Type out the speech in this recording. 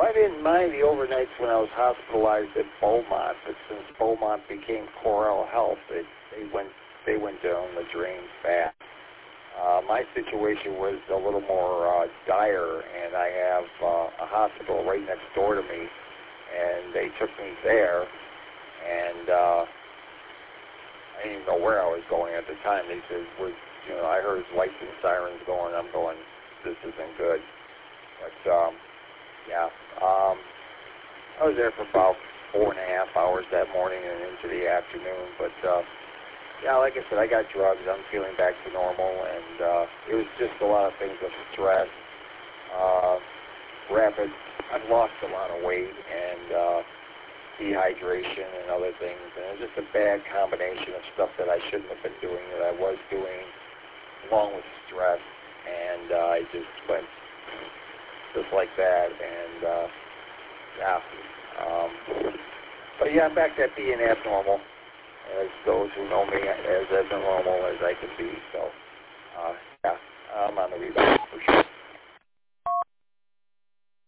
Well, I didn't mind the overnights when I was hospitalized at Beaumont, but since Beaumont became Corel Health, they went down the drain fast. My situation was a little more dire, and I have a hospital right next door to me, and they took me there, and I didn't even know where I was going at the time. They said, I heard lights and sirens going. I'm going, this isn't good. But, I was there for about 4.5 hours that morning and into the afternoon, but, like I said, I got drugs. I'm feeling back to normal, and it was just a lot of things of stress, I've lost a lot of weight, and dehydration and other things, and it was just a bad combination of stuff that I shouldn't have been doing that I was doing, along with stress, and I just went just like that, and but yeah, I'm back to being abnormal, as those who know me as abnormal as I can be. So I'm on the rebound for sure.